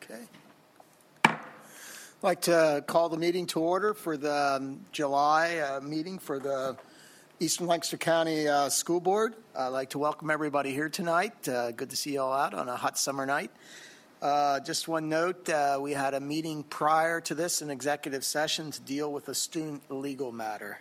Okay. I'd like to call the meeting to order for the July meeting for the Eastern Lancaster County School Board. I'd like to welcome everybody here tonight. Good to see you all out on a hot summer night. Just one note, we had a meeting prior to this, an executive session to deal with a student legal matter.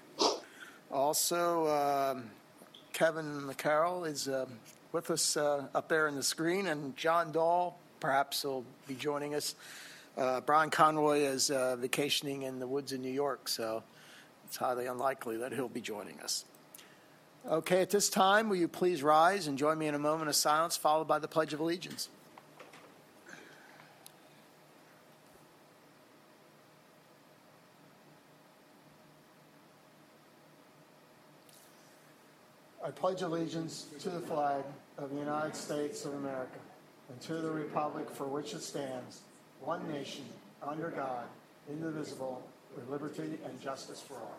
Also, Kevin McCarroll is with us up there on the screen, and John Dahl perhaps will be joining us. Brian Conroy is vacationing in the woods in New York, so it's highly unlikely that he'll be joining us. Okay, at this time, will you please rise and join me in a moment of silence, followed by the Pledge of Allegiance. I pledge allegiance to the flag of the United States of America and to the republic for which it stands, one nation, under God, indivisible, with liberty and justice for all.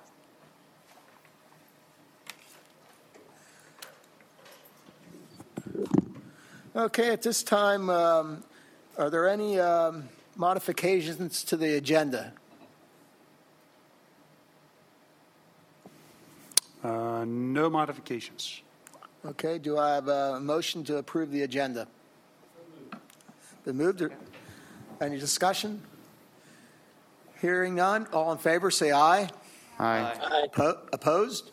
Okay, at this time, are there any modifications to the agenda? No modifications. Okay, do I have a motion to approve the agenda? Been moved. Any discussion? Hearing none. All in favor, say aye. Aye. Opposed?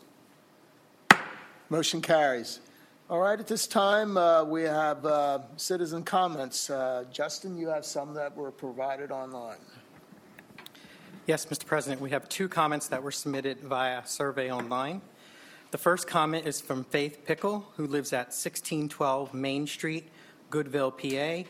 Motion carries. All right, at this time, we have citizen comments. Justin, you have some that were provided online. Yes, Mr. President, we have 2 comments that were submitted via survey online. The first comment is from Faith Pickle, who lives at 1612 Main Street, Goodville, PA,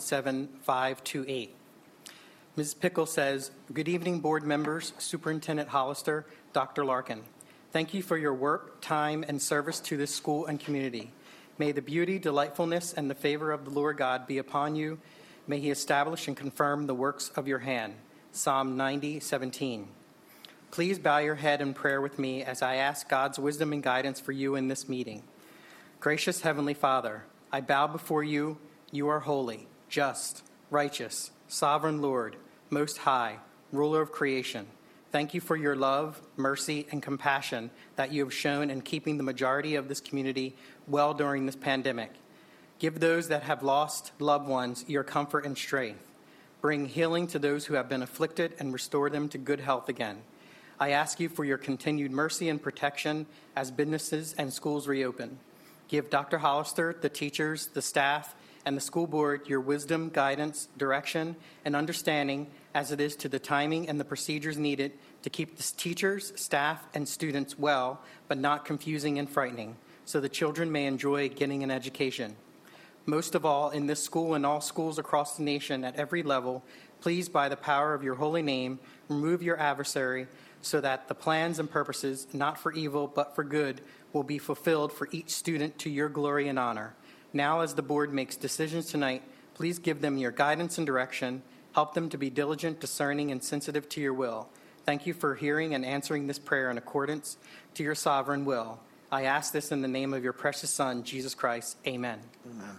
17528. Ms. Pickle says, "Good evening, board members, Superintendent Hollister, Dr. Larkin. Thank you for your work, time, and service to this school and community. May the beauty, delightfulness, and the favor of the Lord God be upon you. May he establish and confirm the works of your hand." Psalm 90:17. Please bow your head in prayer with me as I ask God's wisdom and guidance for you in this meeting. Gracious Heavenly Father, I bow before you. You are holy, just, righteous, sovereign Lord, most high, ruler of creation. Thank you for your love, mercy, and compassion that you have shown in keeping the majority of this community well during this pandemic. Give those that have lost loved ones your comfort and strength. Bring healing to those who have been afflicted and restore them to good health again. I ask you for your continued mercy and protection as businesses and schools reopen. Give Dr. Hollister, the teachers, the staff, and the school board your wisdom, guidance, direction, and understanding as it is to the timing and the procedures needed to keep the teachers, staff, and students well, but not confusing and frightening, so the children may enjoy getting an education. Most of all, in this school and all schools across the nation at every level, please, by the power of your holy name, remove your adversary so that the plans and purposes, not for evil but for good, will be fulfilled for each student to your glory and honor. Now, as the board makes decisions tonight, please give them your guidance and direction. Help them to be diligent, discerning, and sensitive to your will. Thank you for hearing and answering this prayer in accordance to your sovereign will. I ask this in the name of your precious Son, Jesus Christ. Amen. Amen.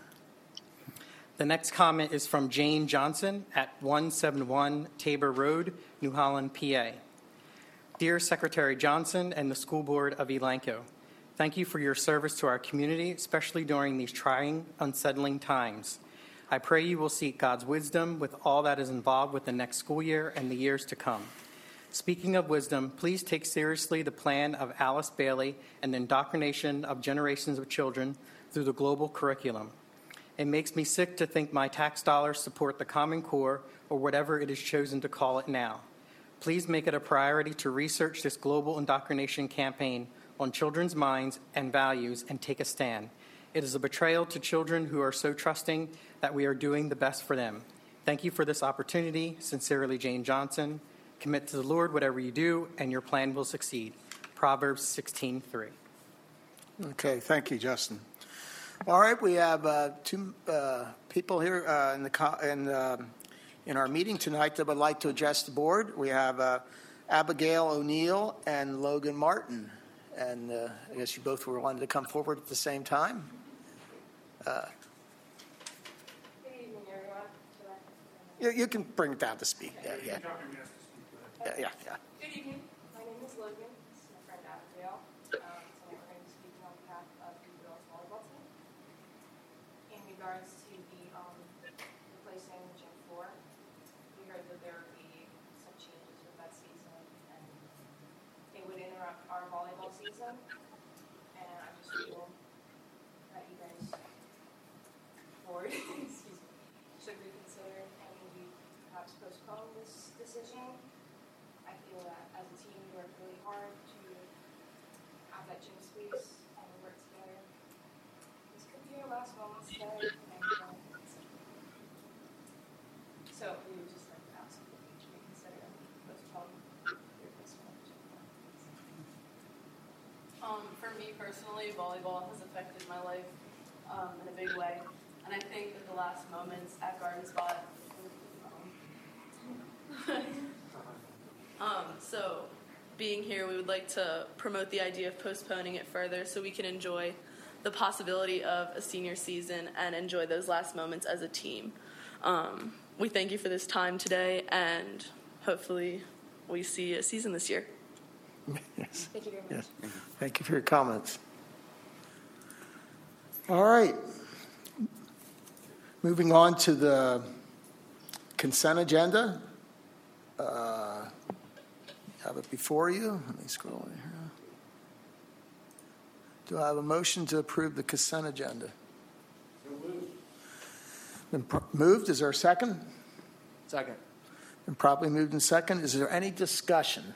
The next comment is from Jane Johnson at 171 Tabor Road, New Holland, PA. Dear Secretary Johnson and the School Board of Elanco, thank you for your service to our community, especially during these trying, unsettling times. I pray you will seek God's wisdom with all that is involved with the next school year and the years to come. Speaking of wisdom, please take seriously the plan of Alice Bailey and the indoctrination of generations of children through the global curriculum. It makes me sick to think my tax dollars support the Common Core or whatever it is chosen to call it now. Please make it a priority to research this global indoctrination campaign on children's minds and values and take a stand. It is a betrayal to children who are so trusting that we are doing the best for them. Thank you for this opportunity. Sincerely, Jane Johnson. Commit to the Lord whatever you do, and your plan will succeed. Proverbs 16:3. Okay, thank you, Justin. All right, we have 2 people here in our meeting tonight that would like to address the board. We have Abigail O'Neill and Logan Martin. And I guess you both were wanting to come forward at the same time. Good evening, everyone. You can bring it down to speak. Yeah. Good evening. My name is Logan. This is my friend Abigail. Tonight we're going to be speaking on behalf of the girls volleyball team. In regards to the replacing the gym floor, we heard that there would be some changes with that season, and it would interrupt our volleyball season. And I just feel that you guys, board, excuse me, should reconsider and maybe perhaps postpone this decision. I feel that as a team, we work really hard to have that gym space and we work together. This could be our last moments together. So we would just like to ask if we should reconsider and postpone the replacement of the gym floor. For me personally, volleyball has affected my life in a big way, and I think that the last moments at Garden Spot. So, being here, we would like to promote the idea of postponing it further so we can enjoy the possibility of a senior season and enjoy those last moments as a team. We thank you for this time today, and hopefully we see a season this year. Yes. Thank you very much. Yes. Thank you for your comments. All right. Moving on to the consent agenda. Have it before you. Let me scroll in here. Do I have a motion to approve the consent agenda? Been moved. Is there a second? Second. Been properly moved and second. Is there any discussion?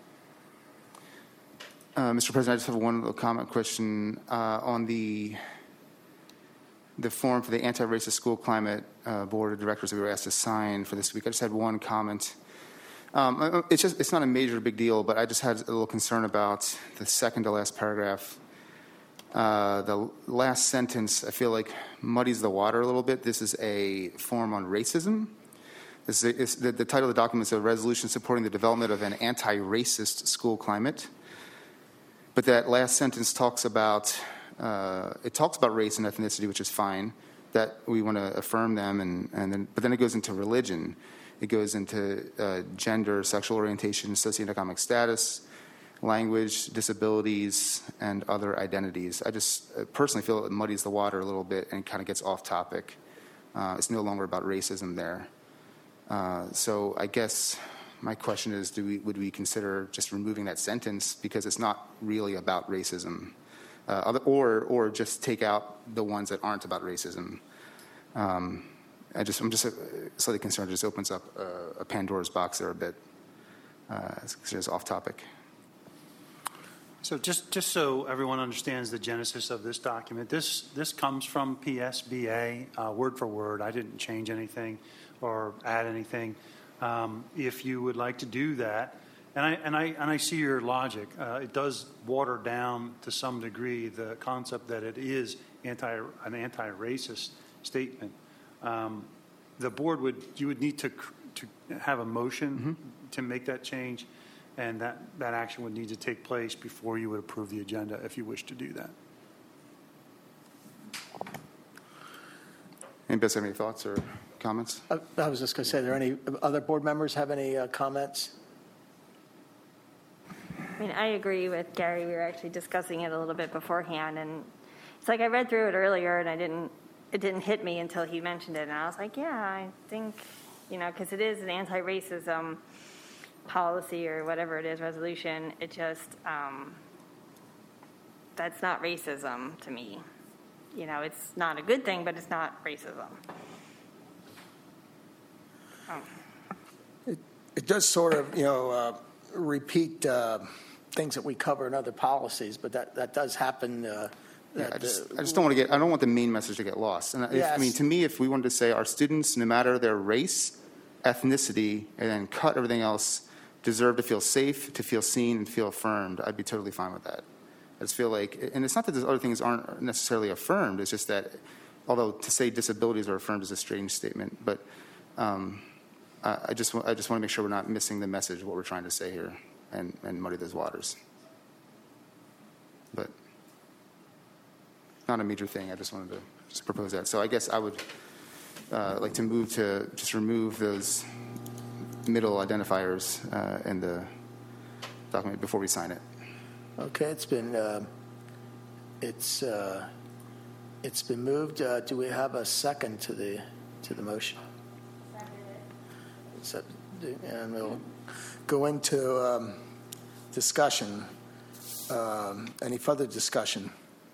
Mr. President, I just have one little comment question on the form for the Anti-Racist School Climate Board of Directors that we were asked to sign for this week. I just had one comment. It's not a major big deal, but I just had a little concern about the second to last paragraph. The last sentence, I feel like muddies the water a little bit. This is a form on racism. The title of the document is a resolution supporting the development of an anti-racist school climate. But that last sentence talks about race and ethnicity, which is fine. That we want to affirm them, but then it goes into religion. It goes into gender, sexual orientation, socioeconomic status, language, disabilities, and other identities. I just personally feel it muddies the water a little bit and kind of gets off topic. It's no longer about racism there. So I guess my question is, would we consider just removing that sentence because it's not really about racism, or just take out the ones that aren't about racism? I'm just slightly concerned. It just opens up a Pandora's box there a bit. It's just off topic. So just so everyone understands the genesis of this document, this comes from PSBA, word for word. I didn't change anything or add anything. If you would like to do that, and I see your logic. It does water down to some degree the concept that it is an anti-racist statement. The board would need to have a motion to make that change, and that action would need to take place before you would approve the agenda if you wish to do that. Anybody have any thoughts or comments? I was just going to say, are there any other board members have any comments? I mean, I agree with Gary. We were actually discussing it a little bit beforehand, and it's like I read through it earlier, and it didn't hit me until he mentioned it, and I was like, yeah, I think, because it is an anti-racism policy or whatever it is, resolution. It just, that's not racism to me. It's not a good thing, but it's not racism. It does sort of, repeat things that we cover in other policies, but that does happen. I just don't want to I don't want the main message to get lost. And Yes. to me, if we wanted to say our students, no matter their race, ethnicity, and then cut everything else, deserve to feel safe, to feel seen, and feel affirmed, I'd be totally fine with that. I just feel like, and it's not that those other things aren't necessarily affirmed. It's just that, although to say disabilities are affirmed is a strange statement, but I just want to make sure we're not missing the message of what we're trying to say here and muddy those waters. But not a major thing. I just wanted to propose that. So I guess I would like to move to just remove those middle identifiers in the document before we sign it. Okay, it's been moved. Do we have a second to the motion? And we'll go into discussion. Any further discussion?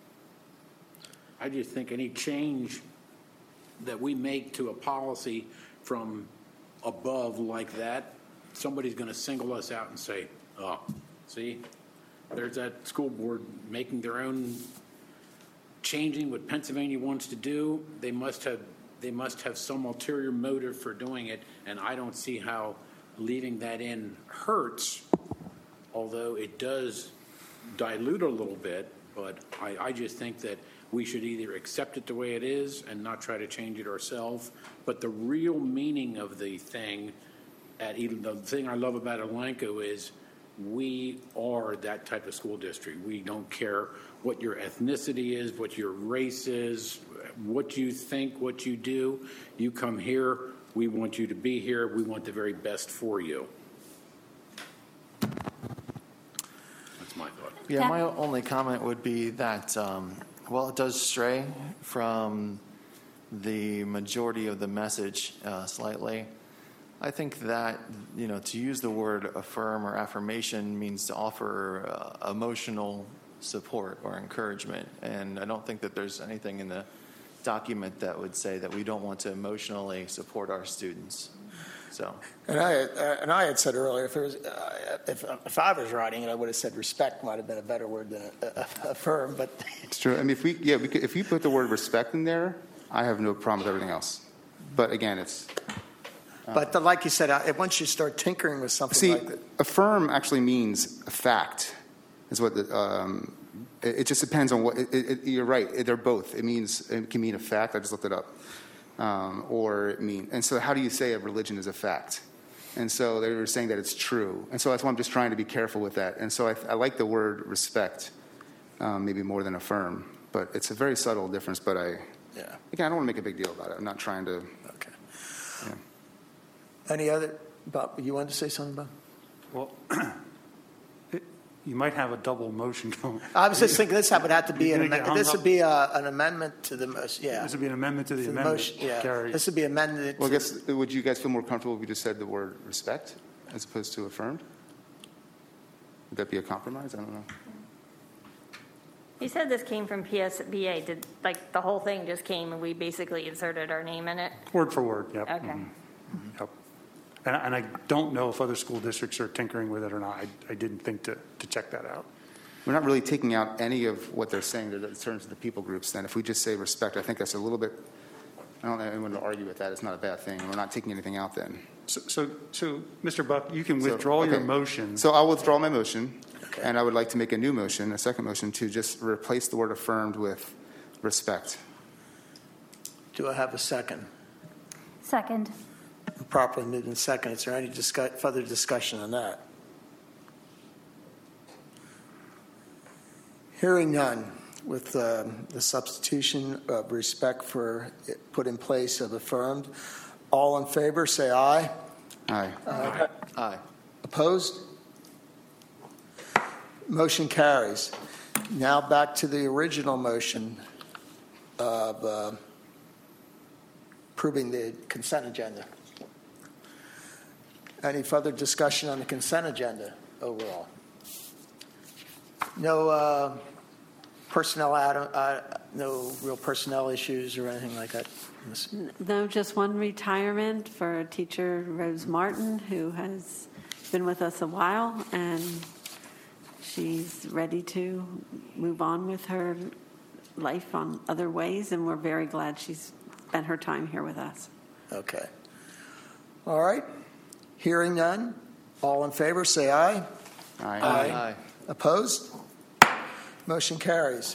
I just think any change that we make to a policy from above like that, somebody's going to single us out and say, oh, see, there's that school board making their own, changing what Pennsylvania wants to do. They must have some ulterior motive for doing it, and I don't see how leaving that in hurts, although it does dilute a little bit. But I just think that we should either accept it the way it is and not try to change it ourselves. But the real meaning of the thing, the thing I love about Elanco is we are that type of school district. We don't care what your ethnicity is, what your race is, what you think, what you do. You come here, we want you to be here. We want the very best for you. That's my thought. Yeah, my only comment would be that, well, it does stray from the majority of the message slightly. I think that, to use the word affirm or affirmation means to offer emotional support or encouragement. And I don't think that there's anything in the document that would say that we don't want to emotionally support our students. So, and I had said earlier, if I was writing it, I would have said respect might have been a better word than affirm. But it's true. I mean, if you put the word respect in there, I have no problem with everything else. But again, it's. But like you said, once you start tinkering with something like that. Affirm actually means a fact, is what it just depends on what, you're right, they're both. It can mean a fact, I just looked it up. And so how do you say a religion is a fact? And so they were saying that it's true. And so that's why I'm just trying to be careful with that. And so I like the word respect, maybe more than affirm. But it's a very subtle difference, but again, I don't want to make a big deal about it. I'm not trying to. Okay. Yeah. Any other, Bob, you wanted to say something, Bob? Well, you might have a double motion going. I was just thinking this would have to be an amendment to the motion. Yeah. This would be an amendment to the amendment. Motion, yeah. Gary. This would be amended. Well, I guess, would you guys feel more comfortable if we just said the word respect as opposed to affirmed? Would that be a compromise? I don't know. You said this came from PSBA. Did the whole thing just came and we basically inserted our name in it? Word for word, yep. Okay. Mm-hmm. Yep. And I don't know if other school districts are tinkering with it or not. I didn't think to check that out. We're not really taking out any of what they're saying in terms of the people groups. Then if we just say respect, I think that's a little bit, I don't know anyone to argue with that. It's not a bad thing. We're not taking anything out then. So Mr. Buck, you can withdraw your motion. So I'll withdraw my motion, and I would like to make a new motion, a second motion, to just replace the word affirmed with respect. Do I have a second? Second. Properly moved in second. Is there any further discussion on that? Hearing none, with the substitution of respect for put in place of affirmed. All in favor, say aye. Aye. Aye. Opposed? Motion carries. Now back to the original motion of approving the consent agenda. Any further discussion on the consent agenda overall? No no real personnel issues or anything like that? No, just one retirement for teacher Rose Martin, who has been with us a while, and she's ready to move on with her life on other ways, and we're very glad she's spent her time here with us. Okay. All right. Hearing none, all in favor, say aye. Aye. Aye. Opposed? Motion carries.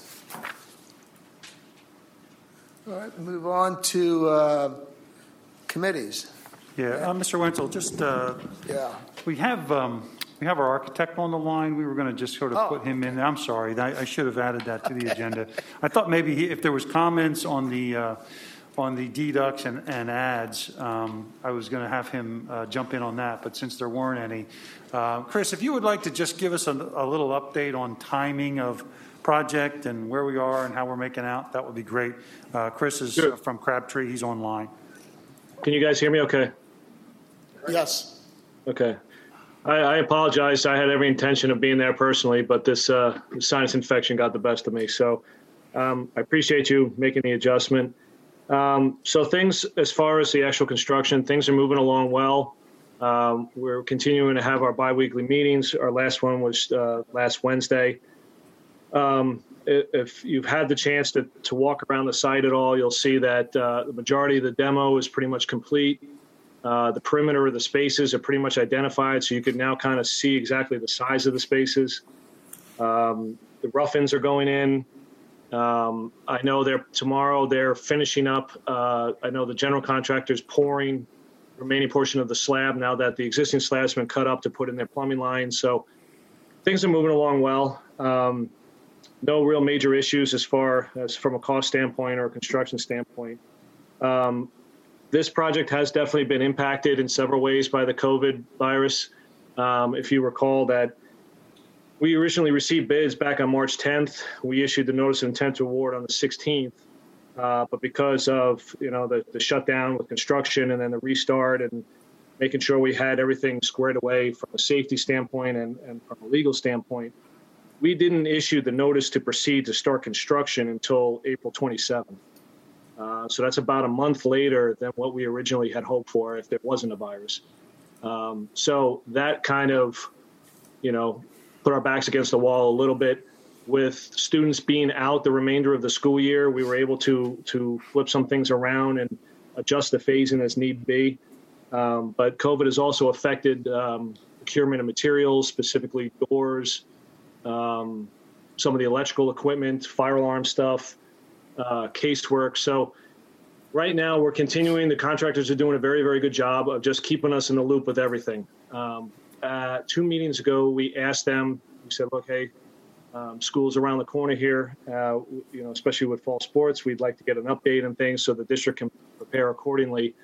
All right, move on to committees. Yeah, Mr. Wenzel, just Yeah. we have our architect on the line. We were going to just sort of put him in. I'm sorry, I should have added that to the agenda. I thought maybe if there was comments on the on the deducts and adds, I was going to have him jump in on that, but since there weren't any, Chris, if you would like to just give us a little update on timing of project and where we are and how we're making out, that would be great. Chris is from Crabtree. He's online. Can you guys hear me okay? Yes. Okay. I apologize. I had every intention of being there personally, but this sinus infection got the best of me. So I appreciate you making the adjustment. So things, as far as the actual construction, things are moving along well. We're continuing to have our biweekly meetings. Our last one was last Wednesday. If you've had the chance to walk around the site at all, you'll see that the majority of the demo is pretty much complete. The perimeter of the spaces are pretty much identified, so you can now kind of see exactly the size of the spaces. The rough-ins are going in. I know tomorrow they're finishing up. I know the general contractor's pouring the remaining portion of the slab now that the existing slab's been cut up to put in their plumbing lines. So things are moving along well. No real major issues as far as from a cost standpoint or a construction standpoint. This project has definitely been impacted in several ways by the COVID virus. If you recall that we originally received bids back on March 10th. We issued the notice of intent to award on the 16th. But because of, the shutdown with construction and then the restart and making sure we had everything squared away from a safety standpoint and from a legal standpoint, we didn't issue the notice to proceed to start construction until April 27th. So that's about a month later than what we originally had hoped for if there wasn't a virus. So that kind of, put our backs against the wall a little bit. With students being out the remainder of the school year, we were able to flip some things around and adjust the phasing as need be. But COVID has also affected procurement of materials, specifically doors, some of the electrical equipment, fire alarm stuff, casework. So right now we're continuing. The contractors are doing a very, very good job of just keeping us in the loop with everything. 2 meetings ago, we asked them, we said, look, hey, school's around the corner here, especially with fall sports. We'd like to get an update and things so the district can prepare accordingly.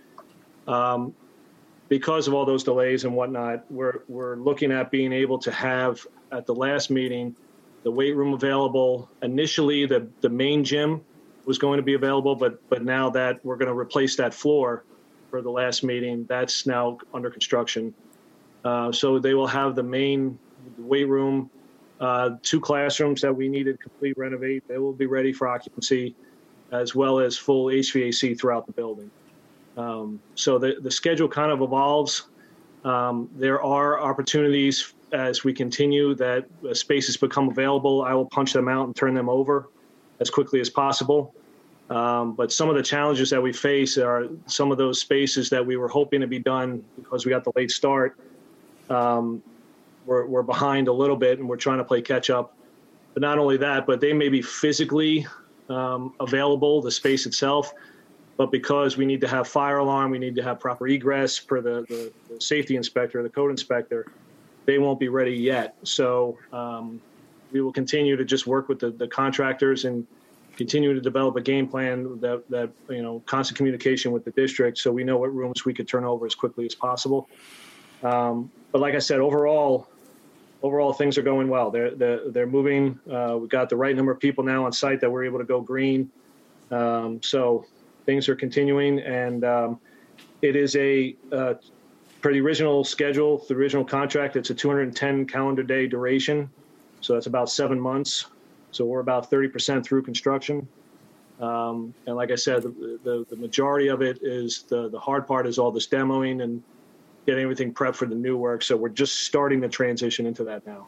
Because of all those delays and whatnot, we're looking at being able to have at the last meeting the weight room available. Initially, the main gym was going to be available, but now that we're going to replace that floor for the last meeting, that's now under construction. So they will have the main weight room, 2 classrooms that we needed to complete renovate. They will be ready for occupancy, as well as full HVAC throughout the building. So the schedule kind of evolves. There are opportunities as we continue that spaces become available. I will punch them out and turn them over as quickly as possible. But some of the challenges that we face are some of those spaces that we were hoping to be done because we got the late start. We're behind a little bit and we're trying to play catch up. But not only that, but they may be physically available, the space itself, but because we need to have fire alarm, we need to have proper egress for the safety inspector, the code inspector, they won't be ready yet. So we will continue to just work with the contractors and continue to develop a game plan that constant communication with the district so we know what rooms we could turn over as quickly as possible. But like I said, overall things are going well. They're moving. We've got the right number of people now on site that we're able to go green. So things are continuing, and it is for the original schedule, the original contract, it's a 210 calendar day duration. So that's about 7 months. So we're about 30% through construction. And like I said, the majority of it is the hard part is all this demoing and getting everything prepped for the new work. So we're just starting to transition into that now.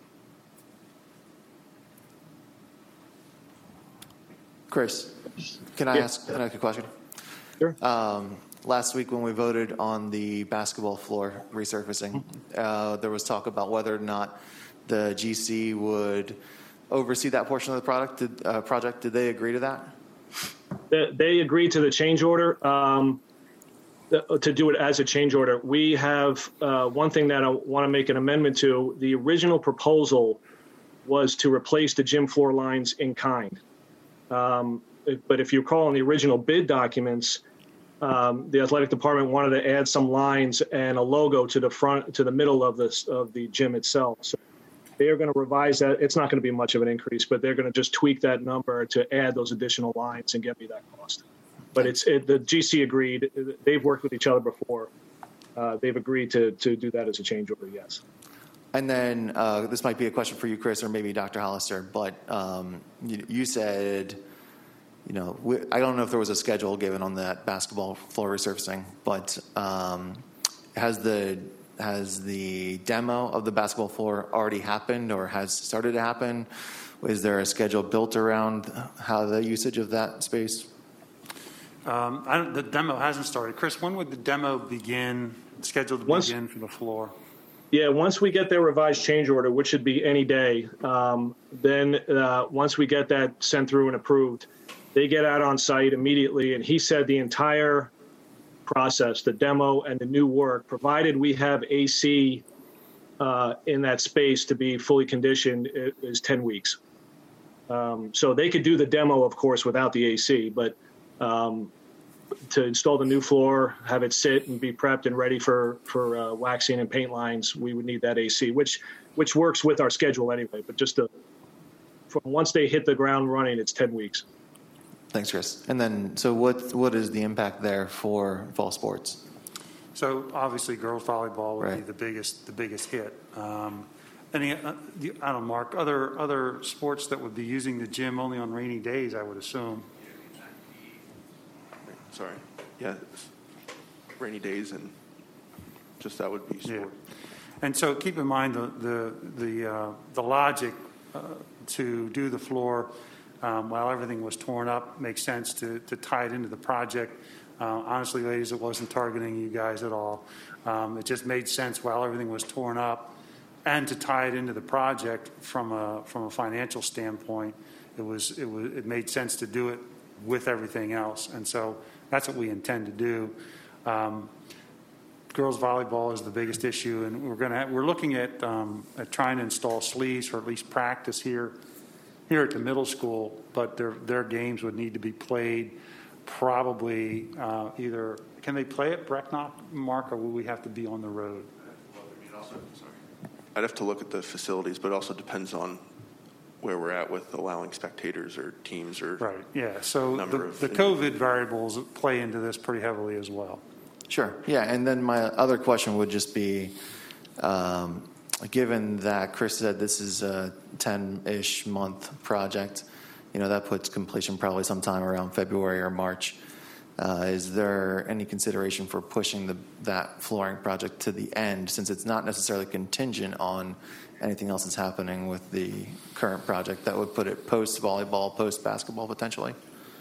Chris, can I ask a question? Sure. Last week when we voted on the basketball floor resurfacing, there was talk about whether or not the GC would oversee that portion of the project. Did they agree to that? They agreed to the change order, to do it as a change order. We have one thing that I want to make an amendment to. The original proposal was to replace the gym floor lines in kind. but if you recall in the original bid documents, the athletic department wanted to add some lines and a logo to the middle of the gym itself. So they are going to revise that. It's not going to be much of an increase, but they're going to just tweak that number to add those additional lines and get me that cost. But the GC agreed. They've worked with each other before. They've agreed to do that as a change order, yes. And then this might be a question for you, Chris, or maybe Dr. Hollister, but you said, I don't know if there was a schedule given on that basketball floor resurfacing, but has the demo of the basketball floor already happened or has started to happen? Is there a schedule built around how the usage of that space? The demo hasn't started. Chris, when would the demo begin, scheduled to begin for the floor? Yeah, once we get their revised change order, which should be any day, then once we get that sent through and approved, they get out on site immediately. And he said the entire process, the demo and the new work, provided we have AC in that space to be fully conditioned, is 10 weeks. So they could do the demo, of course, without the AC, but to install the new floor, have it sit and be prepped and ready for waxing and paint lines, we would need that AC, which works with our schedule anyway. But just from once they hit the ground running, it's 10 weeks. Thanks, Chris. And then, so what is the impact there for fall sports? So obviously, girls volleyball would be the biggest hit. Any, I don't know, Mark, other sports that would be using the gym only on rainy days, I would assume. Sorry. Yeah, rainy days and just that would be sport. Yeah. And so keep in mind the logic to do the floor while everything was torn up makes sense to tie it into the project. Honestly, ladies, it wasn't targeting you guys at all. It just made sense while everything was torn up, and to tie it into the project from a financial standpoint. It made sense to do it with everything else, and so that's what we intend to do. Girls volleyball is the biggest issue, and we're looking at trying to install sleeves for at least practice here at the middle school. But their games would need to be played probably either. Can they play at Brecknock, Mark, or will we have to be on the road? I'd have to look at the facilities, but it also depends on where we're at with allowing spectators or teams or right. Yeah. So the COVID variables play into this pretty heavily as well. Sure. Yeah. And then my other question would just be, given that Chris said this is a 10-ish month project, that puts completion probably sometime around February or March. Is there any consideration for pushing that flooring project to the end, since it's not necessarily contingent on anything else that's happening with the current project that would put it post-volleyball, post-basketball potentially?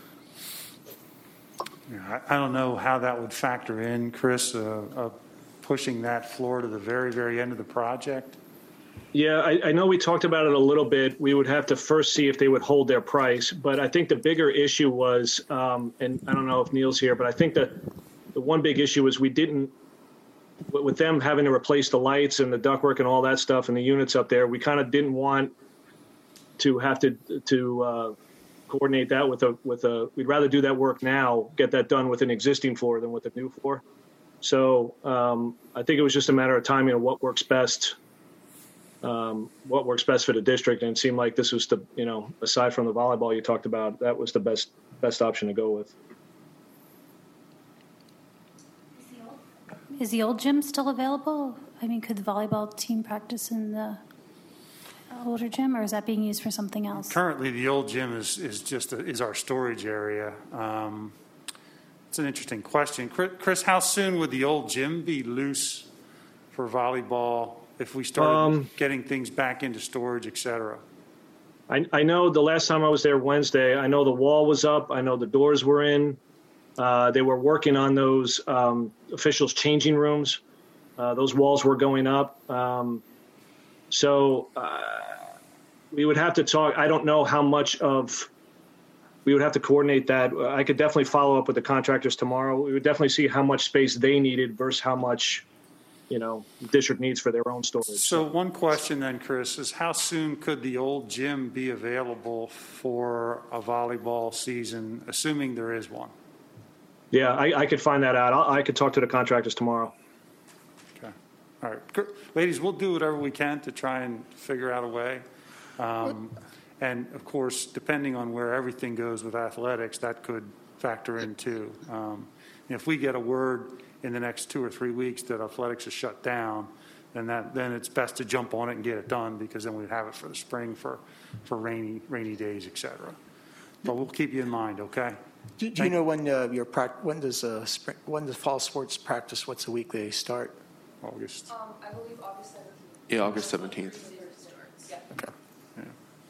Yeah, I don't know how that would factor in, Chris, pushing that floor to the very, very end of the project. Yeah, I know we talked about it a little bit. We would have to first see if they would hold their price. But I think the bigger issue was, and I don't know if Neil's here, but I think that the one big issue was we didn't, with them having to replace the lights and the ductwork and all that stuff and the units up there, we kind of didn't want to have to coordinate that with a. We'd rather do that work now, get that done with an existing floor than with a new floor. So I think it was just a matter of timing of what works best. What works best for the district, and it seemed like this was aside from the volleyball you talked about, that was the best option to go with. Is the old gym still available? I mean, could the volleyball team practice in the older gym, or is that being used for something else? Currently, the old gym is our storage area. It's an interesting question, Chris. How soon would the old gym be loose for volleyball if we started getting things back into storage, et cetera? I know the last time I was there Wednesday, I know the wall was up. I know the doors were in. They were working on those officials' changing rooms. Those walls were going up. So we would have to talk. I don't know how much of we would have to coordinate that. I could definitely follow up with the contractors tomorrow. We would definitely see how much space they needed versus how much district needs for their own storage. So one question then, Chris, is how soon could the old gym be available for a volleyball season, assuming there is one? Yeah, I could find that out. I could talk to the contractors tomorrow. Okay. All right. Ladies, we'll do whatever we can to try and figure out a way. And, of course, depending on where everything goes with athletics, that could factor in too. If we get a word in the next 2 or 3 weeks that athletics is shut down, then it's best to jump on it and get it done, because then we'd have it for the spring for rainy days, et cetera. But we'll keep you in mind, okay? Do you know when when does fall sports practice? What's the week they start? August. I believe August 17th. Yeah, August 17th. Yeah. Okay. Yeah.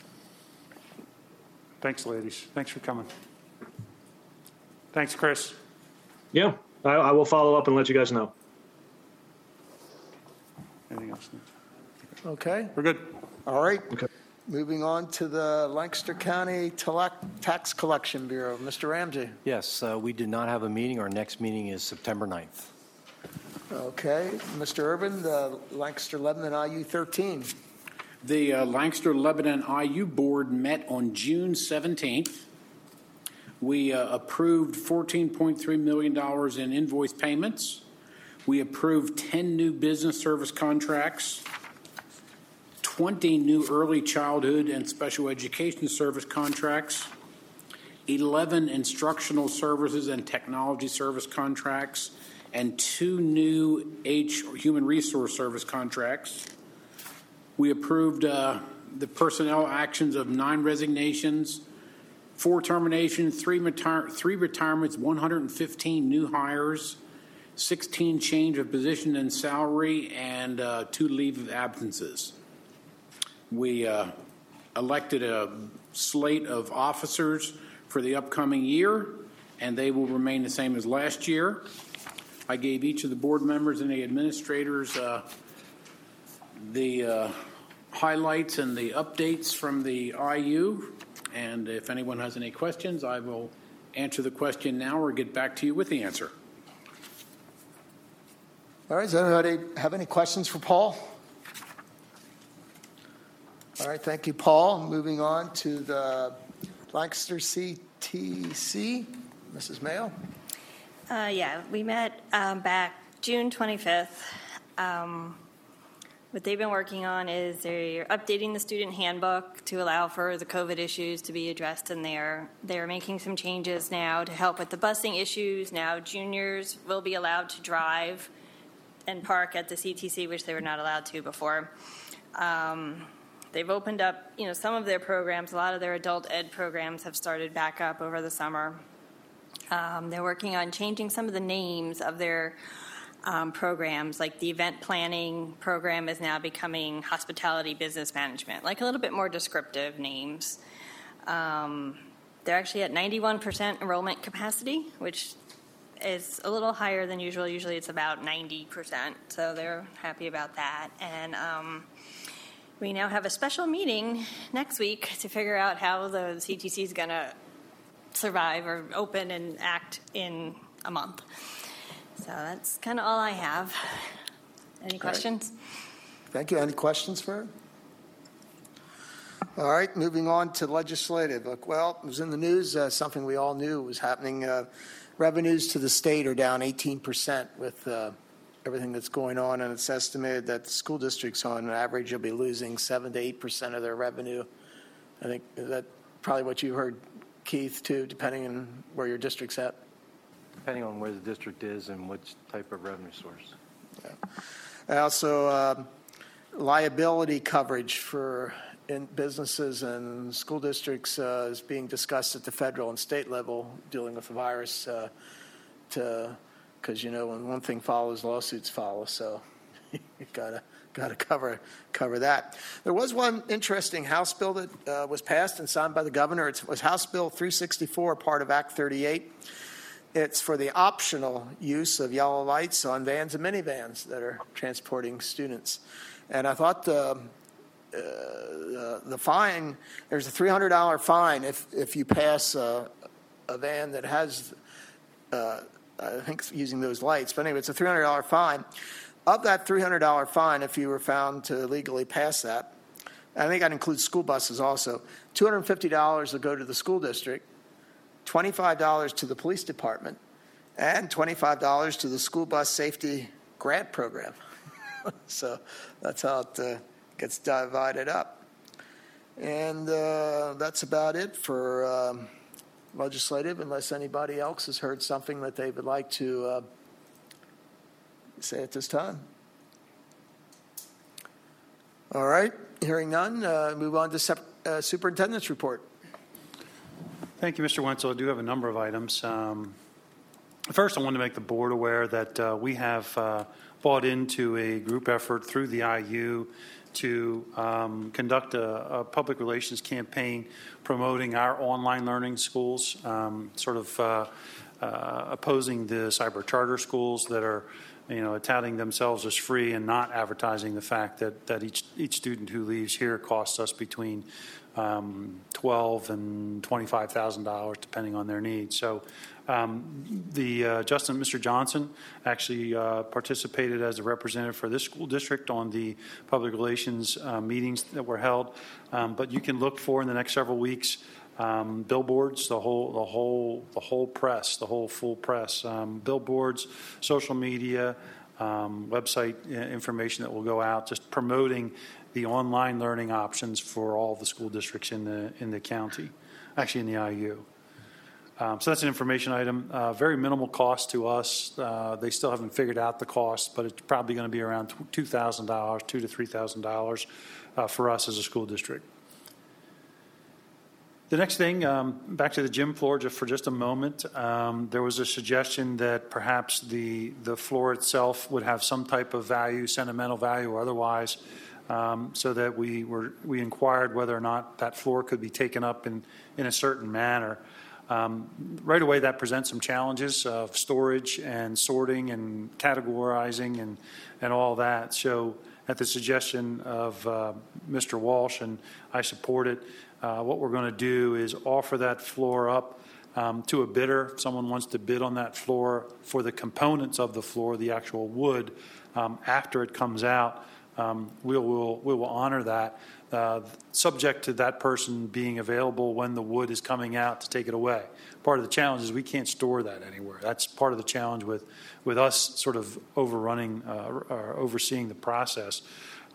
Thanks, ladies. Thanks for coming. Thanks, Chris. Yeah, I will follow up and let you guys know. Anything else? Okay. We're good. All right. Okay. Moving on to the Lancaster County Tax Collection Bureau. Mr. Ramsey. Yes, we did not have a meeting. Our next meeting is September 9th. Okay. Mr. Urban, the Lancaster Lebanon IU 13. The Lancaster Lebanon IU Board met on June 17th. We approved $14.3 million in invoice payments. We approved 10 new business service contracts, 20 new early childhood and special education service contracts, 11 instructional services and technology service contracts, and 2 new human resource service contracts. We approved the personnel actions of 9 resignations, 4 terminations, 3 retirements, 115 new hires, 16 change of position and salary, and 2 leave of absences. We elected a slate of officers for the upcoming year, and they will remain the same as last year. I gave each of the board members and the administrators the highlights and the updates from the IU. And if anyone has any questions, I will answer the question now or get back to you with the answer. All right. Does anybody have any questions for Paul? All right. Thank you, Paul. Moving on to the Lancaster CTC. Mrs. Mayo. Yeah, we met back June 25th. What they've been working on is they're updating the student handbook to allow for the COVID issues to be addressed in there. They're making some changes now to help with the busing issues. Now juniors will be allowed to drive and park at the CTC, which they were not allowed to before. They've opened up, some of their programs. A lot of their adult ed programs have started back up over the summer. They're working on changing some of the names of their programs, like the event planning program is now becoming hospitality business management, like a little bit more descriptive names. They're actually at 91% enrollment capacity, which is a little higher than usual. Usually it's about 90%, so they're happy about that. And we now have a special meeting next week to figure out how the CTC is going to survive or open and act in a month. So that's kind of all I have. Any questions? Thank you. Any questions for her? All right, moving on to legislative. Well, it was in the news, something we all knew was happening. Revenues to the state are down 18% with everything that's going on, and it's estimated that the school districts on average will be losing 7 to 8% of their revenue. I think is that probably what you heard, Keith, too, depending on where your district's at? Depending on where the district is and which type of revenue source. Yeah. Also, liability coverage for in businesses and school districts is being discussed at the federal and state level, dealing with the virus. Because when one thing follows, lawsuits follow. So you gotta cover that. There was one interesting House bill that was passed and signed by the governor. It was House Bill 364, part of Act 38. It's for the optional use of yellow lights on vans and minivans that are transporting students. And I thought the fine, there's a $300 fine if you pass a van that has, I think, using those lights. But anyway, it's a $300 fine. Of that $300 fine, if you were found to illegally pass that, I think that includes school buses also, $250 will go to the school district, $25 to the police department, and $25 to the school bus safety grant program. So that's how it gets divided up. And that's about it for legislative, unless anybody else has heard something that they would like to say at this time. All right, hearing none, move on to superintendent's report. Thank you, Mr. Wenzel. I do have a number of items. First, I want to make the board aware that we have bought into a group effort through the IU to conduct a public relations campaign promoting our online learning schools, opposing the cyber charter schools that are touting themselves as free and not advertising the fact that each student who leaves here costs us between $12,000 and $25,000 depending on their needs. So Mr. Johnson actually participated as a representative for this school district on the public relations meetings that were held. But you can look for in the next several weeks billboards, the whole press, the whole full press, billboards, social media, website information that will go out, just promoting the online learning options for all the school districts in the county, actually in the IU. So that's an information item. Very minimal cost to us. They still haven't figured out the cost, but it's probably going to be around $2,000, $2,000 to $3,000 for us as a school district. The next thing, back to the gym floor for just a moment. There was a suggestion that perhaps the floor itself would have some type of value, sentimental value or otherwise, so that we inquired whether or not that floor could be taken up in a certain manner. Right away, that presents some challenges of storage and sorting and categorizing and all that. So at the suggestion of Mr. Walsh, and I support it, what we're going to do is offer that floor up to a bidder. If someone wants to bid on that floor for the components of the floor, the actual wood, after it comes out, we will honor that, subject to that person being available when the wood is coming out to take it away. Part of the challenge is we can't store that anywhere. That's part of the challenge with us sort of overrunning or overseeing the process.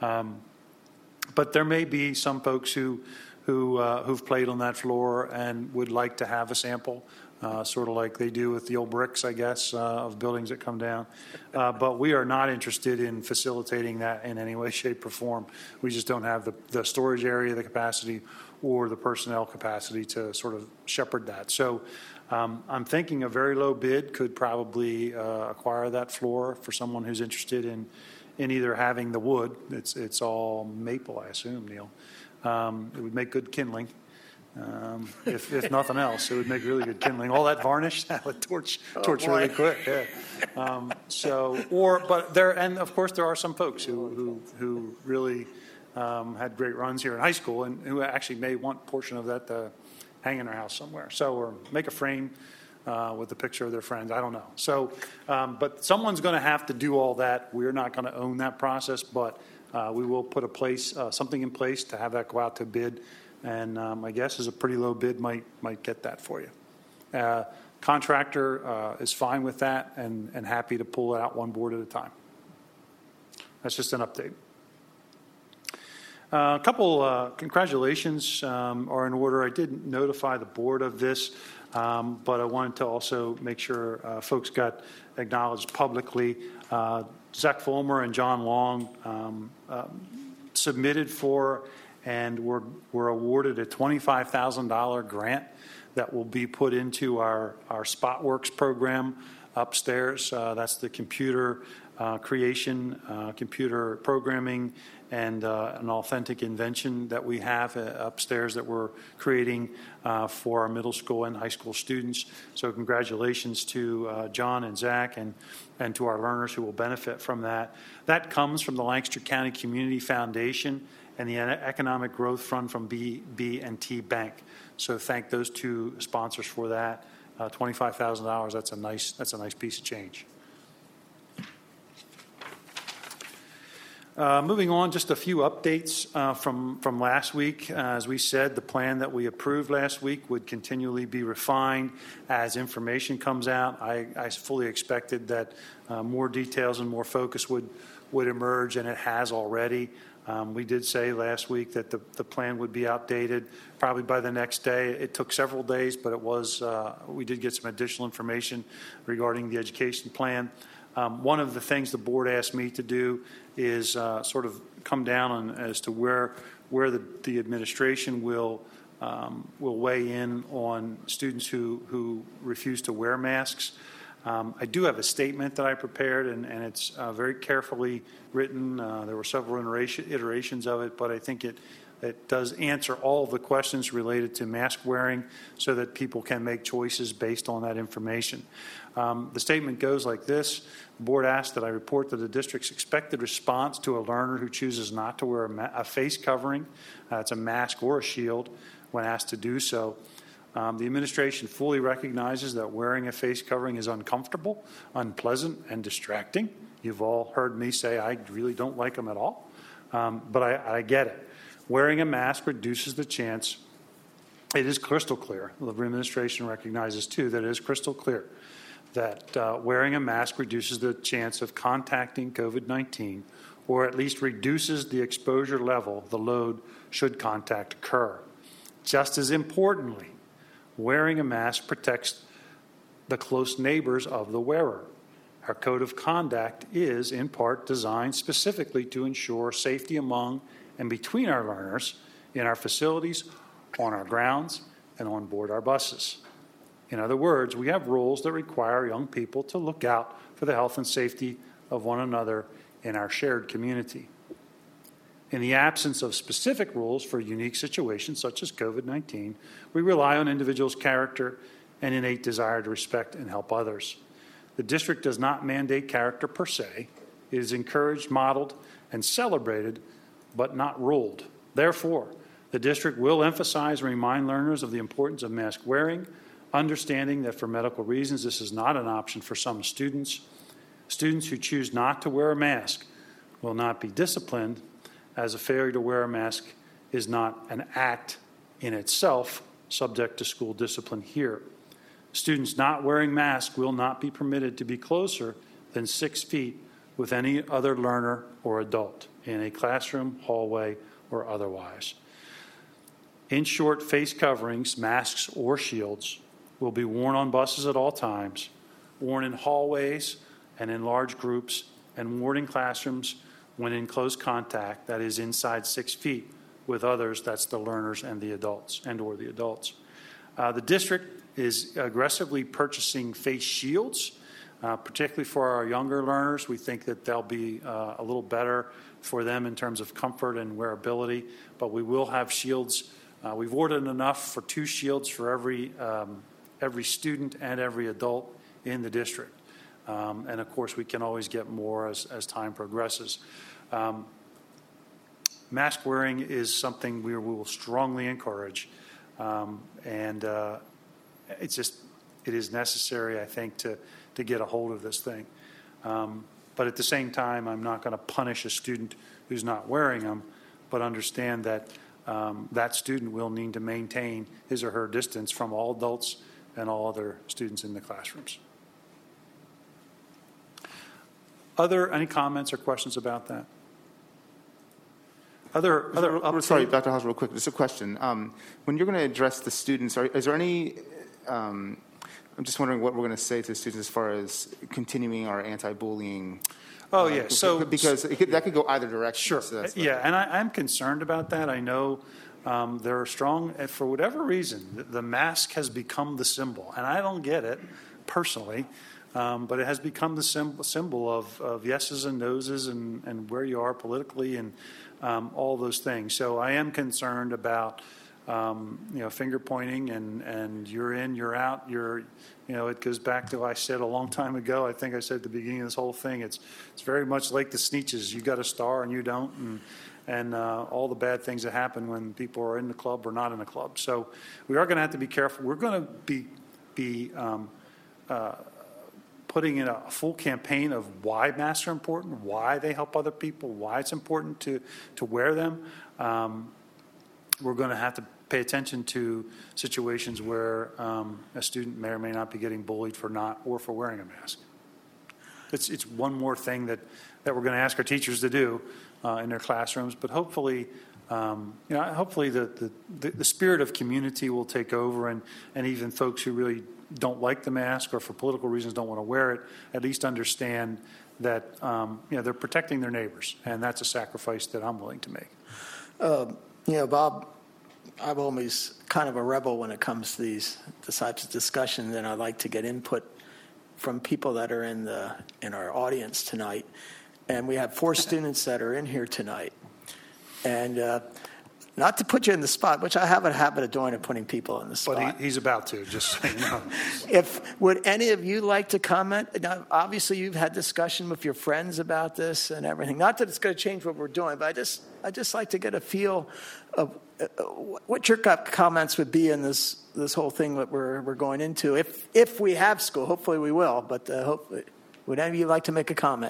But there may be some folks who've played on that floor and would like to have a sample, sort of like they do with the old bricks, I guess, of buildings that come down. But we are not interested in facilitating that in any way, shape, or form. We just don't have the storage area, the capacity, or the personnel capacity to sort of shepherd that. So I'm thinking a very low bid could probably acquire that floor for someone who's interested in either having the wood. It's all maple, I assume, Neil. It would make good kindling. If nothing else, it would make really good kindling. All that varnish, that would torch really quick. Yeah. And of course there are some folks who really had great runs here in high school and who actually may want a portion of that to hang in their house somewhere. So, or make a frame with a picture of their friends. I don't know. So, but someone's going to have to do all that. We're not going to own that process, but we will put something in place to have that go out to bid. And my guess is a pretty low bid might get that for you. Contractor is fine with that and happy to pull it out one board at a time. That's just an update. A couple congratulations are in order. I did notify the board of this, but I wanted to also make sure folks got acknowledged publicly. Zach Fulmer and John Long submitted for and were awarded a $25,000 grant that will be put into our SpotWorks program upstairs. That's the computer creation, computer programming, and an authentic invention that we have upstairs that we're creating for our middle school and high school students. So congratulations to John and Zach and to our learners who will benefit from that. That comes from the Lancaster County Community Foundation and the Economic Growth Fund from B&T Bank. So thank those two sponsors for that. $25,000, that's a nice piece of change. Moving on, just a few updates from last week. As we said, the plan that we approved last week would continually be refined as information comes out. I fully expected that more details and more focus would emerge, and it has already. We did say last week that the plan would be outdated probably by the next day. It took several days, but it was we did get some additional information regarding the education plan. One of the things the board asked me to do is sort of come down on as to where the administration will weigh in on students who refuse to wear masks. I do have a statement that I prepared, and it's very carefully written. There were several iterations of it, but I think it does answer all of the questions related to mask wearing so that people can make choices based on that information. The statement goes like this. The board asks that I report that the district's expected response to a learner who chooses not to wear a face covering, it's a mask or a shield, when asked to do so. The administration fully recognizes that wearing a face covering is uncomfortable, unpleasant, and distracting. You've all heard me say I really don't like them at all, but I get it. Wearing a mask reduces the chance. It is crystal clear. The administration recognizes, too, that it is crystal clear that wearing a mask reduces the chance of contacting COVID-19, or at least reduces the exposure level, the load, should contact occur. Just as importantly, wearing a mask protects the close neighbors of the wearer. Our code of conduct is, in part, designed specifically to ensure safety among and between our learners in our facilities, on our grounds, and on board our buses. In other words, we have rules that require young people to look out for the health and safety of one another in our shared community. In the absence of specific rules for unique situations such as COVID-19, we rely on individuals' character and innate desire to respect and help others. The district does not mandate character per se. It is encouraged, modeled, and celebrated, but not ruled. Therefore, the district will emphasize and remind learners of the importance of mask wearing, understanding that for medical reasons this is not an option for some students. Students who choose not to wear a mask will not be disciplined, as a failure to wear a mask is not an act in itself subject to school discipline here. Students not wearing masks will not be permitted to be closer than 6 feet with any other learner or adult in a classroom, hallway, or otherwise. In short, face coverings, masks, or shields will be worn on buses at all times, worn in hallways and in large groups, and worn in classrooms when in close contact, that is inside 6 feet, with others, that's the learners and the adults, and/or the adults. The district is aggressively purchasing face shields, particularly for our younger learners. We think that they'll be a little better for them in terms of comfort and wearability, but we will have shields. We've ordered enough for 2 shields for every student and every adult in the district. And of course, we can always get more as time progresses. Mask wearing is something we will strongly encourage, and it is necessary, I think, to get a hold of this thing. But at the same time, I'm not going to punish a student who's not wearing them, but understand that that student will need to maintain his or her distance from all adults and all other students in the classrooms. Any comments or questions about that? Sorry, Dr. Hauser, real quick, just a question. When you're going to address the students, is there any, I'm just wondering what we're going to say to the students as far as continuing our anti-bullying. Oh, yeah. Because that could go either direction. Sure. So and I'm concerned about that. I know there are strong, for whatever reason, the mask has become the symbol. And I don't get it personally. But it has become the symbol of yeses and noses and where you are politically and all those things. So I am concerned about finger pointing and you're in, you're out. It goes back to what I said a long time ago. I think I said at the beginning of this whole thing. It's very much like the Sneetches. You got a star and you don't, and all the bad things that happen when people are in the club or not in the club. So we are going to have to be careful. We're going to be putting in a full campaign of why masks are important, why they help other people, why it's important to wear them. We're going to have to pay attention to situations where a student may or may not be getting bullied for not or for wearing a mask. It's one more thing that we're going to ask our teachers to do in their classrooms, but hopefully, hopefully the spirit of community will take over, and even folks who really don't like the mask or for political reasons don't want to wear it, at least understand that they're protecting their neighbors, and that's a sacrifice that I'm willing to make. Bob, I'm always kind of a rebel when it comes to these types of discussions, and I like to get input from people that are in our audience tonight. And we have 4 students that are in here tonight. And not to put you in the spot, which I have a habit of doing, of putting people in the spot. But he's about to, just so you know. Would any of you like to comment? Now, obviously, you've had discussion with your friends about this and everything. Not that it's going to change what we're doing, but I just like to get a feel of what your comments would be in this whole thing that we're going into. If we have school, hopefully we will. But hopefully, would any of you like to make a comment?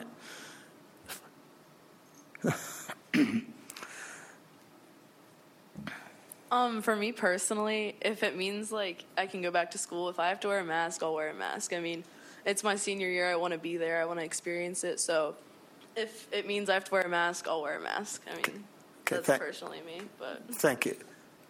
For me personally, if it means like I can go back to school, if I have to wear a mask, I'll wear a mask. I mean, it's my senior year. I want to be there. I want to experience it. So if it means I have to wear a mask, I'll wear a mask. I mean, that's personally me. But thank you.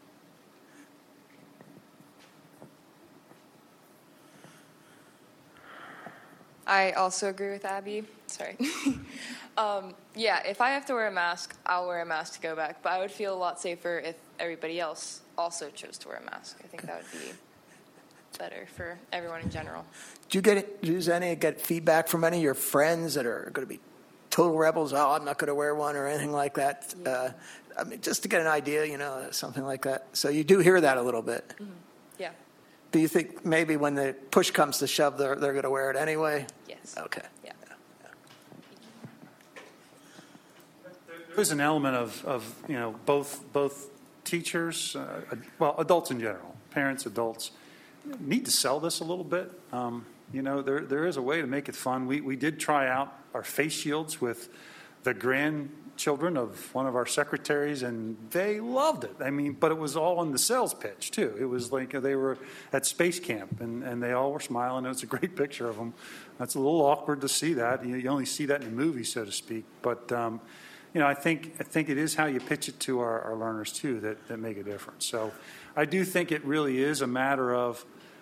I also agree with Abby. Sorry. Yeah, if I have to wear a mask, I'll wear a mask to go back. But I would feel a lot safer if everybody else also chose to wear a mask. I think that would be better for everyone in general. Do you get feedback from any of your friends that are going to be total rebels? Oh, I'm not going to wear one or anything like that. Yeah. I mean, just to get an idea, something like that. So you do hear that a little bit. Mm-hmm. Yeah. Do you think maybe when the push comes to shove, they're going to wear it anyway? Yes. Okay. Yeah. There's an element of both teachers, adults in general, parents, adults, need to sell this a little bit. There is a way to make it fun. We did try out our face shields with the grandchildren of one of our secretaries, and they loved it. I mean, but it was all in the sales pitch, too. It was like they were at space camp, and they all were smiling. It was a great picture of them. That's a little awkward to see that. You only see that in a movie, so to speak. But, I think it is how you pitch it to our learners, too, that make a difference. So I do think it really is a matter of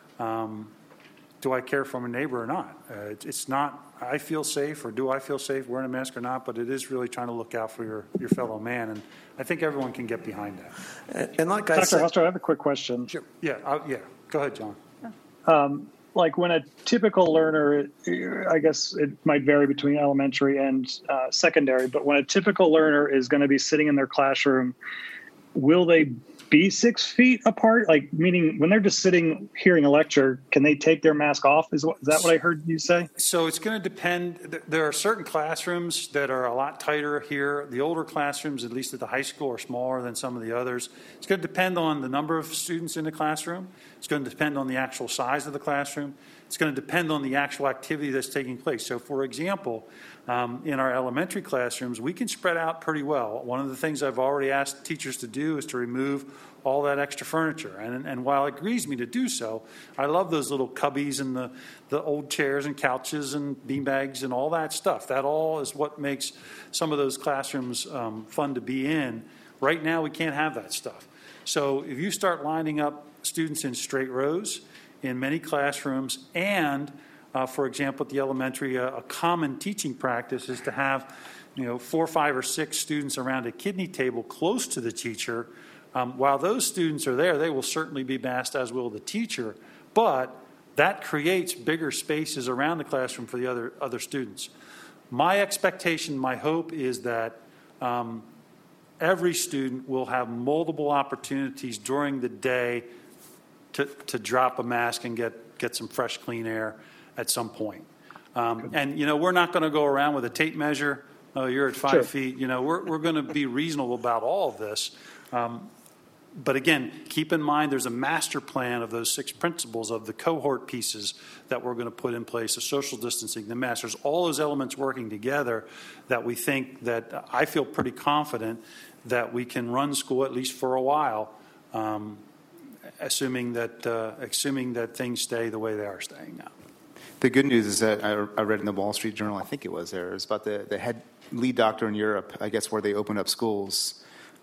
do I care for my neighbor or not? It's not I feel safe or do I feel safe wearing a mask or not, but it is really trying to look out for your fellow man, and I think everyone can get behind that. And like I Dr. said, Hester, I have a quick question. Sure. Yeah, go ahead, John. Like when a typical learner, I guess it might vary between elementary and secondary, but when a typical learner is going to be sitting in their classroom, will they be 6 feet apart? Like, meaning when they're just sitting hearing a lecture, can they take their mask off? Is that what I heard you say? So it's going to depend. There are certain classrooms that are a lot tighter here. The older classrooms, at least at the high school, are smaller than some of the others. It's going to depend on the number of students in the classroom. It's going to depend on the actual size of the classroom. It's going to depend on the actual activity that's taking place. So, for example, in our elementary classrooms, we can spread out pretty well. One of the things I've already asked teachers to do is to remove all that extra furniture. And while it grieves me to do so, I love those little cubbies and the old chairs and couches and beanbags and all that stuff. That all is what makes some of those classrooms fun to be in. Right now, we can't have that stuff. So if you start lining up students in straight rows in many classrooms, and for example, at the elementary, a common teaching practice is to have 4, 5, or 6 students around a kidney table close to the teacher. While those students are there, they will certainly be masked, as will the teacher, but that creates bigger spaces around the classroom for the other students. My expectation, my hope is that every student will have multiple opportunities during the day to drop a mask and get some fresh, clean air at some point. And, we're not going to go around with a tape measure. Oh, you're at 5 feet. We're going to be reasonable about all of this. But again, keep in mind there's a master plan of those 6 principles of the cohort pieces that we're going to put in place, the social distancing, the masters, all those elements working together that we think that I feel pretty confident that we can run school at least for a while, assuming that things stay the way they are staying now. The good news is that I read in the Wall Street Journal, I think it was about the head lead doctor in Europe, I guess, where they opened up schools.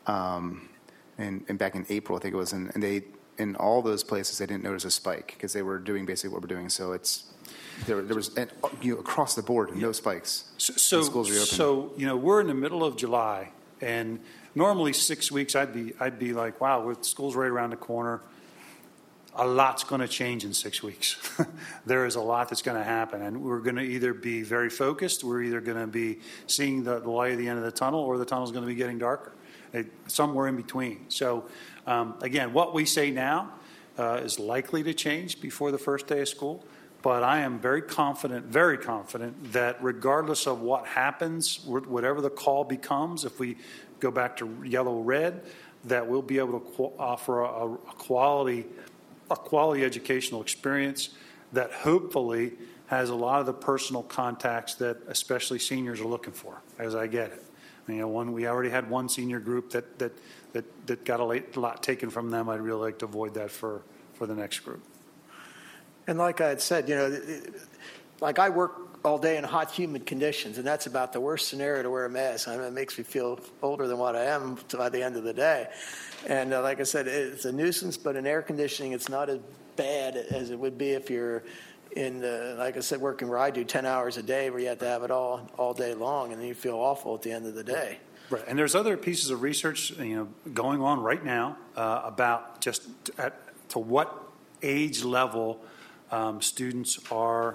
And back in April, I think it was, and they in all those places they didn't notice a spike because they were doing basically what we're doing. So there was across the board no spikes. So schools reopened. So we're in the middle of July, and normally 6 weeks I'd be like, wow, school's right around the corner. A lot's going to change in 6 weeks. There is a lot that's going to happen, and we're going to either be very focused, we're either going to be seeing the light at the end of the tunnel, or the tunnel's going to be getting darker. Somewhere in between. So, again, what we say now is likely to change before the first day of school, but I am very confident that regardless of what happens, whatever the call becomes, if we go back to yellow-red, that we'll be able to offer a quality educational experience that hopefully has a lot of the personal contacts that especially seniors are looking for, as I get it. We already had one senior group that got a lot taken from them. I'd really like to avoid that for the next group. And like I had said, like I work all day in hot, humid conditions, and that's about the worst scenario to wear a mask. It makes me feel older than what I am by the end of the day. And like I said, it's a nuisance, but in air conditioning, it's not as bad as it would be if you're in, like I said, working where I do 10 hours a day where you have to have it all day long, and then you feel awful at the end of the day. Right. And there's other pieces of research going on right now about just to what age level students are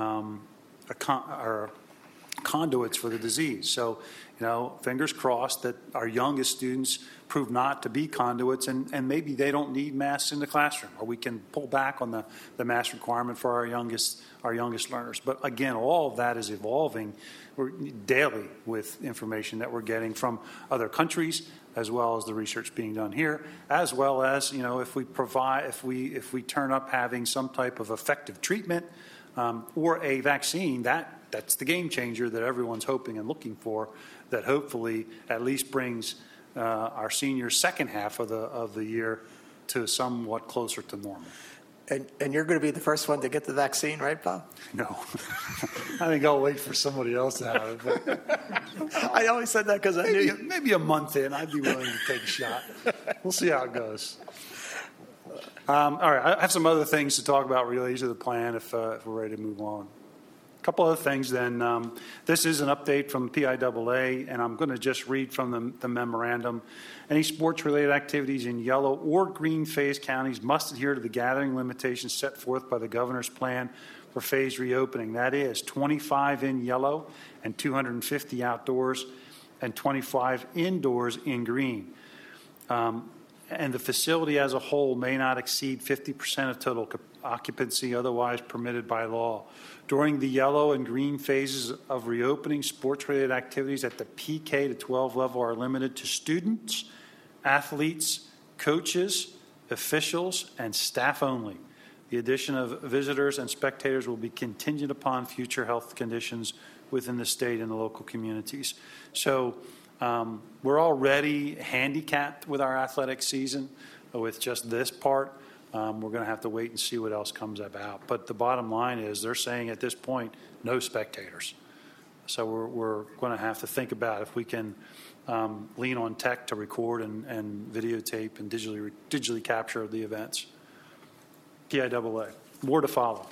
conduits for the disease. So, fingers crossed that our youngest students prove not to be conduits, and maybe they don't need masks in the classroom, or we can pull back on the mask requirement for our youngest learners. But again, all of that is evolving daily with information that we're getting from other countries, as well as the research being done here, as well as if we turn up having some type of effective treatment or a vaccine, that's the game changer that everyone's hoping and looking for, that hopefully at least brings our seniors' second half of the year to somewhat closer to normal. And you're going to be the first one to get the vaccine, right, Bob? No. I think I'll wait for somebody else to have it. I always said that because I knew maybe a month in, I'd be willing to take a shot. We'll see how it goes. All right, I have some other things to talk about related to the plan if we're ready to move on. A couple other things then. This is an update from PIAA, and I'm going to just read from the memorandum. Any sports-related activities in yellow or green phase counties must adhere to the gathering limitations set forth by the governor's plan for phased reopening. That is 25 in yellow and 250 outdoors and 25 indoors in green. And the facility as a whole may not exceed 50% of total occupancy otherwise permitted by law. During the yellow and green phases of reopening, sports-related activities at the PK to 12 level are limited to students, athletes, coaches, officials, and staff only. The addition of visitors and spectators will be contingent upon future health conditions within the state and the local communities. So we're already handicapped with our athletic season with just this part. We're going to have to wait and see what else comes about. But the bottom line is they're saying at this point, no spectators. So we're going to have to think about if we can lean on tech to record and videotape and digitally capture the events. PIAA. More to follow.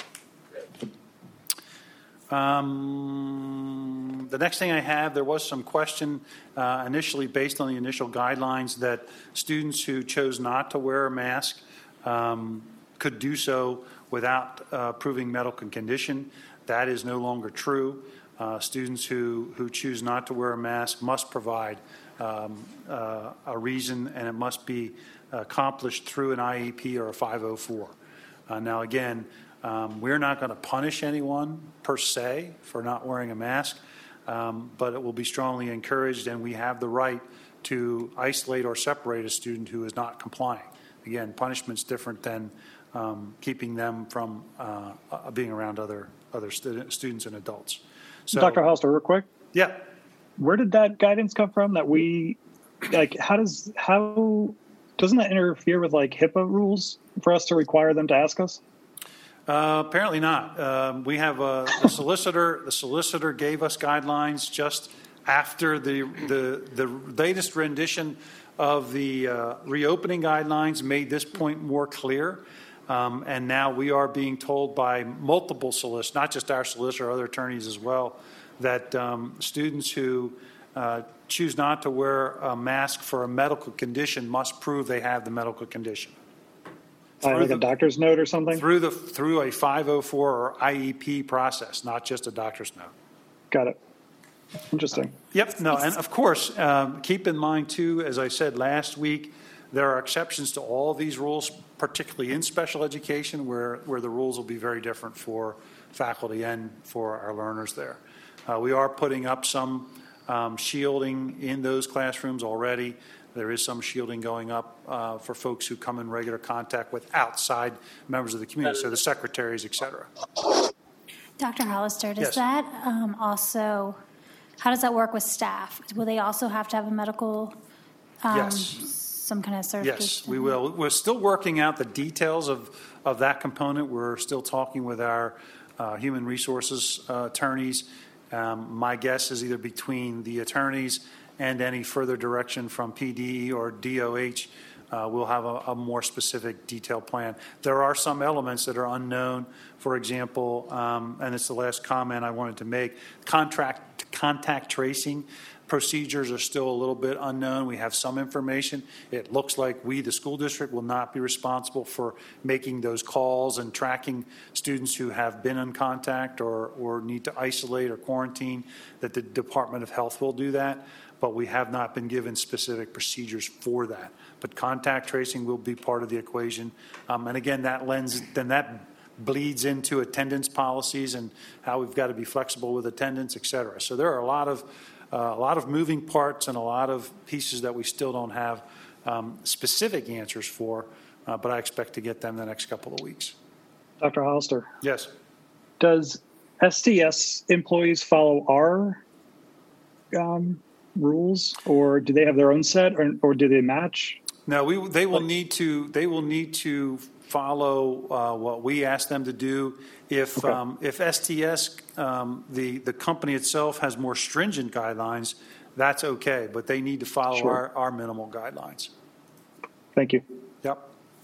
The next thing I have, there was some question initially based on the initial guidelines that students who chose not to wear a mask could do so without proving medical condition. That is no longer true. Students who choose not to wear a mask must provide a reason, and it must be accomplished through an IEP or a 504. Now, again, we're not going to punish anyone per se for not wearing a mask, but it will be strongly encouraged, and we have the right to isolate or separate a student who is not complying. Again, punishment's different than keeping them from being around other students and adults. So, Dr. Hollister, real quick. Yeah. Where did that guidance come from? That we how doesn't that interfere with like HIPAA rules for us to require them to ask us? Apparently not. We have the solicitor. The solicitor gave us guidelines just after the latest rendition of the reopening guidelines made this point more clear. And now we are being told by multiple solicitors, not just our solicitor, other attorneys as well, that students who choose not to wear a mask for a medical condition must prove they have the medical condition. Like a doctor's note or something? Through a 504 or IEP process, not just a doctor's note. Got it. Interesting. Yep. No, and of course, keep in mind too, as I said last week, there are exceptions to all these rules, particularly in special education, where the rules will be very different for faculty and for our learners there. We are putting up some shielding in those classrooms already. There is some shielding going up for folks who come in regular contact with outside members of the community, so the secretaries, et cetera. Dr. Hollister, does Yes. that also, how does that work with staff? Will they also have to have a medical, Yes. some kind of certification? Yes, we will. We're still working out the details of that component. We're still talking with our human resources attorneys. My guess is either between the attorneys and any further direction from PD or DOH, we'll have a more specific detailed plan. There are some elements that are unknown. For example, and it's the last comment I wanted to make, contact tracing procedures are still a little bit unknown. We have some information. It looks like we, the school district, will not be responsible for making those calls and tracking students who have been in contact or need to isolate or quarantine, that the Department of Health will do that. But we have not been given specific procedures for that. But contact tracing will be part of the equation. And again, that bleeds into attendance policies and how we've got to be flexible with attendance, et cetera. So there are a lot of moving parts and a lot of pieces that we still don't have specific answers for, but I expect to get them the next couple of weeks. Dr. Hollister. Yes. Does STS employees follow our rules, or do they have their own set, or do they match? No, they will need to follow what we ask them to do. If STS, the company itself, has more stringent guidelines, that's okay, but they need to follow our minimal guidelines. Thank you. Yep.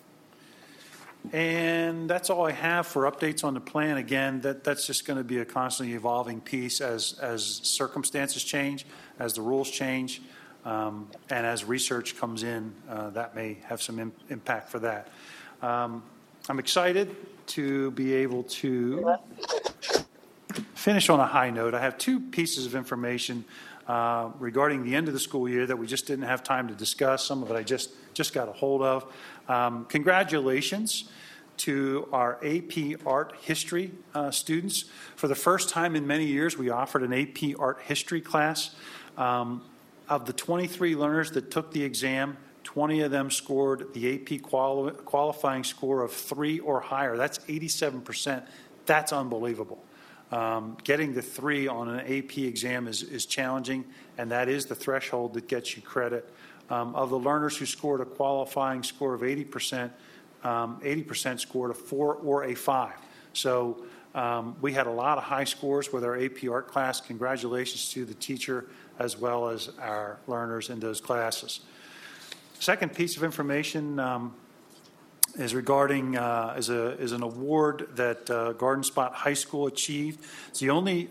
And that's all I have for updates on the plan. Again, that's just going to be a constantly evolving piece as circumstances change, as the rules change, and as research comes in, that may have some impact for that. I'm excited to be able to finish on a high note. I have two pieces of information regarding the end of the school year that we just didn't have time to discuss. Some of it I just got a hold of. Congratulations to our AP Art History students. For the first time in many years, we offered an AP Art History class. Of the 23 learners that took the exam, 20 of them scored the AP qualifying score of 3 or higher. That's 87%. That's unbelievable. Getting the 3 on an AP exam is challenging, and that is the threshold that gets you credit. Of the learners who scored a qualifying score of 80%, 80% scored a 4 or a 5. So we had a lot of high scores with our AP Art class. Congratulations to the teacher as well as our learners in those classes. Second piece of information is regarding is an award that Garden Spot High School achieved. It's the only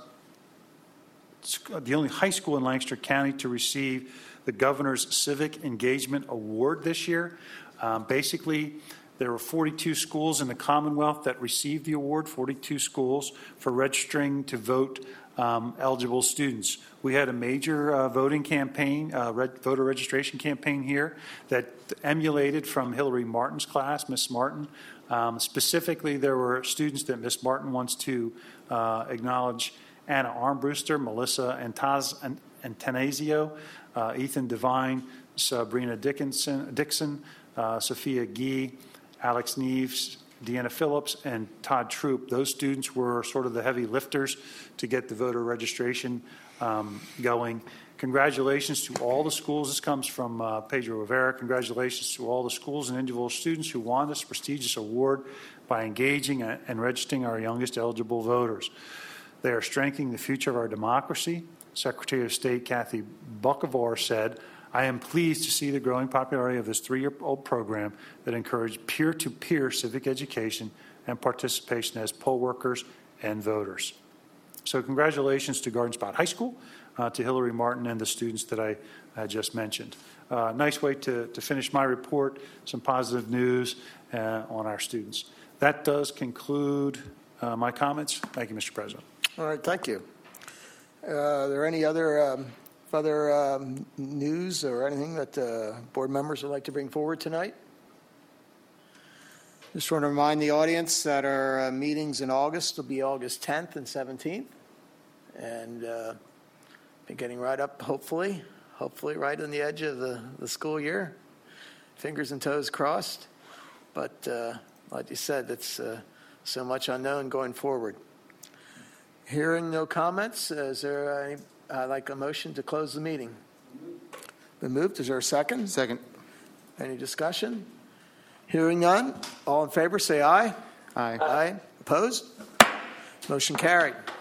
high school in Lancaster County to receive the Governor's Civic Engagement Award this year. Basically, there were 42 schools in the Commonwealth that received the award, 42 schools for registering to vote eligible students. We had a major voting campaign, voter registration campaign here that emulated from Hillary Martin's class, Miss Martin. Specifically, there were students that Miss Martin wants to acknowledge: Anna Armbruster, Melissa Antanasio, Ethan Devine, Sabrina Dixon, Sophia Gee, Alex Neves, Deanna Phillips, and Todd Troop. Those students were sort of the heavy lifters to get the voter registration going. Congratulations to all the schools. This comes from Pedro Rivera. Congratulations to all the schools and individual students who won this prestigious award by engaging and registering our youngest eligible voters. They are strengthening the future of our democracy. Secretary of State Kathy Buckavar said, "I am pleased to see the growing popularity of this three-year-old program that encouraged peer-to-peer civic education and participation as poll workers and voters." So congratulations to Garden Spot High School, to Hillary Martin and the students that I just mentioned. Nice way to finish my report, some positive news on our students. That does conclude my comments. Thank you, Mr. President. All right, thank you. Are there any other news or anything that board members would like to bring forward tonight? Just want to remind the audience that our meetings in August will be August 10th and 17th. And been getting right up, hopefully right on the edge of the school year. Fingers and toes crossed. But like you said, it's so much unknown going forward. Hearing no comments, is there any, like a motion to close the meeting? Been moved. Is there a second? Second. Any discussion? Hearing none. All in favor, say aye. Aye. Aye. Opposed? Motion carried.